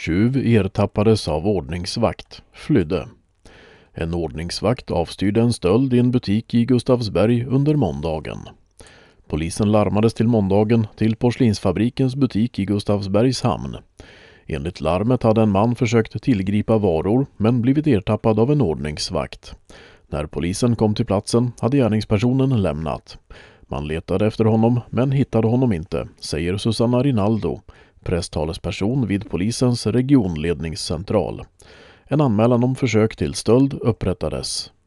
Tjuv ertappades av ordningsvakt, flydde. En ordningsvakt avstyrde en stöld i en butik i Gustavsberg under måndagen. Polisen larmades till måndagen till porslinsfabrikens butik i Gustavsbergs hamn. Enligt larmet hade en man försökt tillgripa varor men blivit ertappad av en ordningsvakt. När polisen kom till platsen hade gärningspersonen lämnat. Man letade efter honom men hittade honom inte, säger Susanna Rinaldo, presstalesperson vid polisens regionledningscentral. En anmälan om försök till stöld upprättades.